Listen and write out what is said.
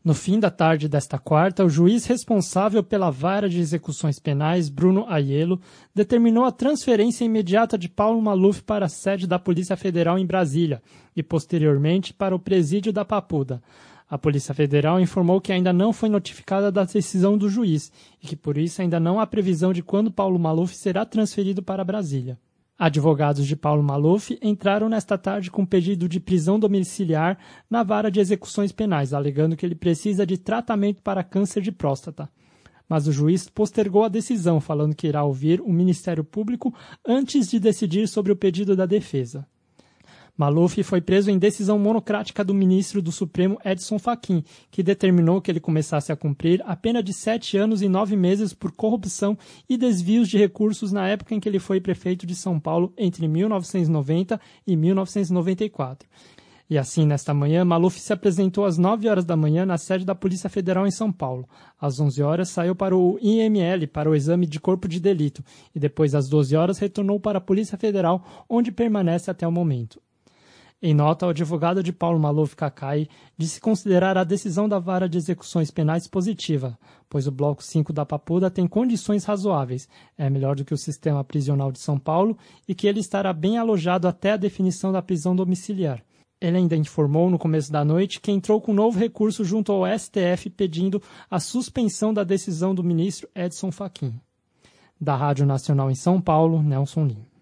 No fim da tarde desta quarta, o juiz responsável pela vara de execuções penais, Bruno Aiello, determinou a transferência imediata de Paulo Maluf para a sede da Polícia Federal em Brasília e, posteriormente, para o presídio da Papuda. A Polícia Federal informou que ainda não foi notificada da decisão do juiz e que, por isso, ainda não há previsão de quando Paulo Maluf será transferido para Brasília. Advogados de Paulo Maluf entraram nesta tarde com pedido de prisão domiciliar na vara de execuções penais, alegando que ele precisa de tratamento para câncer de próstata. Mas o juiz postergou a decisão, falando que irá ouvir o Ministério Público antes de decidir sobre o pedido da defesa. Maluf foi preso em decisão monocrática do ministro do Supremo Edson Fachin, que determinou que ele começasse a cumprir a pena de 7 anos e 9 meses por corrupção e desvios de recursos na época em que ele foi prefeito de São Paulo entre 1990 e 1994. E assim, nesta manhã, Maluf se apresentou às 9 horas da manhã na sede da Polícia Federal em São Paulo. Às 11 horas, saiu para o IML, para o exame de corpo de delito, e depois, às 12 horas, retornou para a Polícia Federal, onde permanece até o momento. Em nota, o advogado de Paulo Maluf Cacai disse considerar a decisão da vara de execuções penais positiva, pois o Bloco 5 da Papuda tem condições razoáveis, é melhor do que o sistema prisional de São Paulo e que ele estará bem alojado até a definição da prisão domiciliar. Ele ainda informou no começo da noite que entrou com um novo recurso junto ao STF pedindo a suspensão da decisão do ministro Edson Fachin. Da Rádio Nacional em São Paulo, Nelson Lim.